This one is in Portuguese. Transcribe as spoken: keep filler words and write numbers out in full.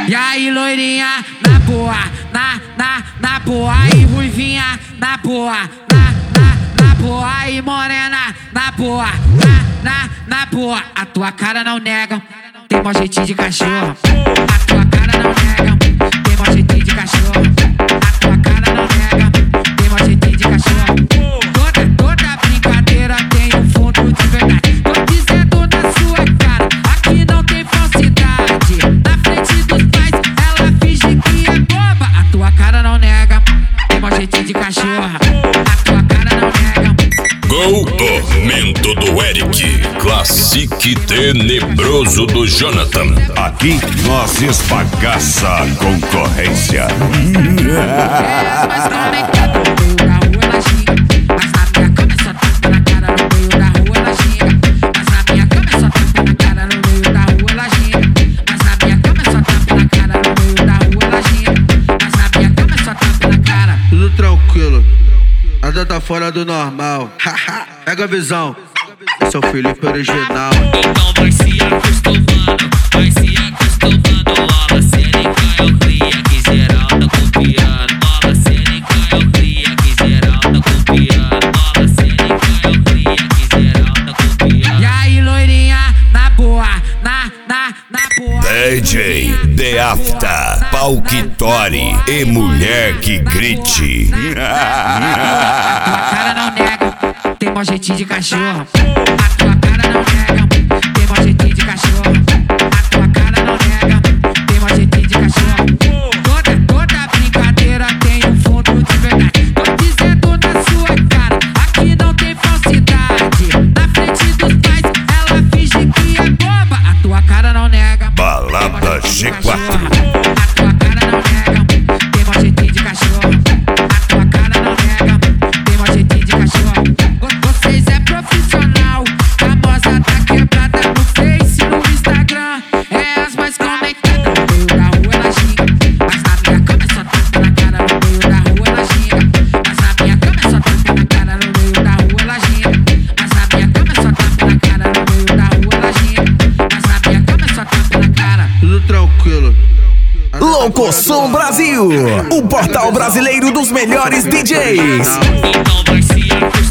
E aí, loirinha, na boa, na, na, na boa. E ruivinha, na boa, na, na, na boa. E morena, na boa, na, na, na boa. A tua cara não nega, tem mó jeitinho de cachorro. A tua cara não nega, tem mó jeitinho de cachorro. A tua cara não nega, tem mó jeitinho de cachorro. Toda, toda brincadeira tem um fundo de verdade. Tô dizendo na sua cara, aqui não tem falsidade. Na frente dos pais, ela finge que é boba. A tua cara não nega, tem mó jeitinho de cachorro. A tua cara não nega. Gol Tormento do Eric, Classique Tenebroso do Jonathan. Aqui nós esbagaça a concorrência. É, mas como é que é? No meio da rua ela xinga, mas na minha cama é só tapa na cara. No meio da rua ela xinga, mas na minha cama é só tapa na cara. No meio da rua ela xinga, mas na minha cama é só tapa na cara. No meio da rua ela xinga, mas na minha cama é só tapa na cara. Tudo tranquilo, nada tá fora do normal. Pega a visão, esse é o Felipe original. Então vai se acostumando, vai se acostumando. Mola cênica eu cria, que geral tá copiando. Mola cênica eu cria, que geral tá copiando. Mola cênica eu cria, que geral tá copiando. E aí, loirinha, na boa, na, na, na boa. D J The Afta, Palquitori e Mulher que Grite. A tua cara não nega, tem mó jeitinho de cachorro. A tua cara não nega, tem mó jeitinho de cachorro. A tua cara não nega, tem mó jeitinho de cachorro. Toda, toda brincadeira tem um fundo de verdade. Tô dizendo na sua cara, aqui não tem falsidade. Na frente dos pais, ela finge que é boba. A tua cara não nega, Balada G quatro. a tua cara não nega, tem mó jeitinho de cachorro. A tua cara não nega, tem mó jeitinho de cachorro. Vocês é profissional, famosa tá quebrada no Face e no Instagram. É as mais conectadas. No meio da rua ela xinga, mas na minha cama é só tapa na cara. No meio da rua ela xinga, mas na minha cama é só tapa na cara. No meio da rua ela xinga, mas na minha cama é só tapa na cara. No meio da rua ela xinga, mas na minha cama é só tapa na cara. Tudo tranquilo. Loucosom Brasil, o portal brasileiro dos melhores D Js. Então vai se acostumando.